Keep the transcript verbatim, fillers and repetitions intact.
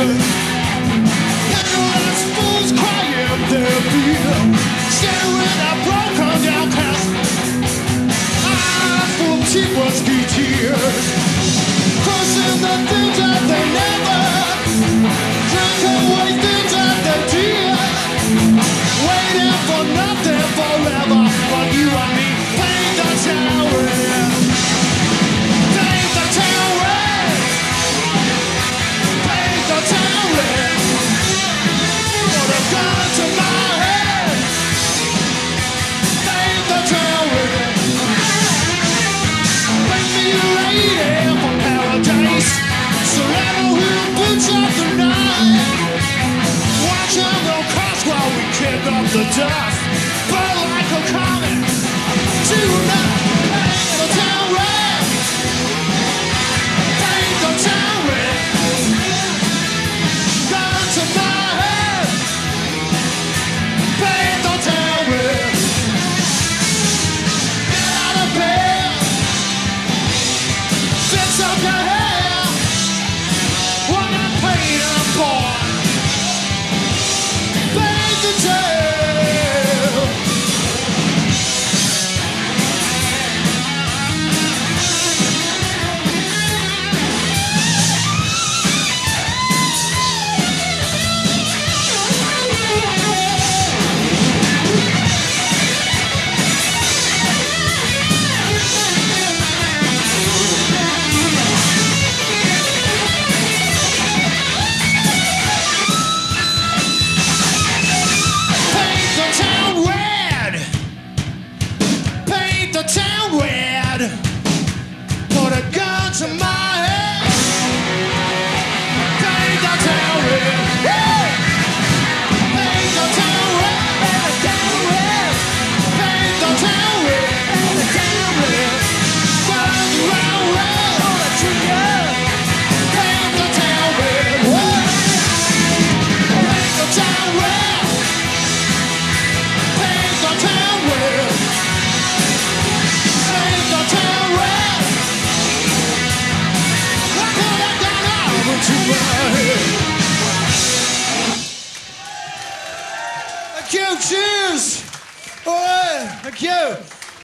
dancing. Endless fools crying their fear, staring at broken down castle. Eyes full of T-Bursky tears, cursing the things that they never, drinking away things that they did, waiting for nothing forever but you and me. Paint the town red, paint the town red, paint the town red. Put a gun to my head, paint the town red. Bring me a lady from paradise, Serrano will butch up the night. Watch them go cost while we kick up the dust, burn like a comet tonight. Paint the town red, paint the town red. Gun to my head, paint the town red. Get out of bed, fix up your hair. When I paint a boy, paint the town. The town red, put a gun to my head, paint the town red, woo! Paint the town red, paint the town red, paint the town red, paint the town red, burn round red on the trigger, paint the town red, woo! Paint the town red, paint the town red. Thank you, cheers! All right, thank you.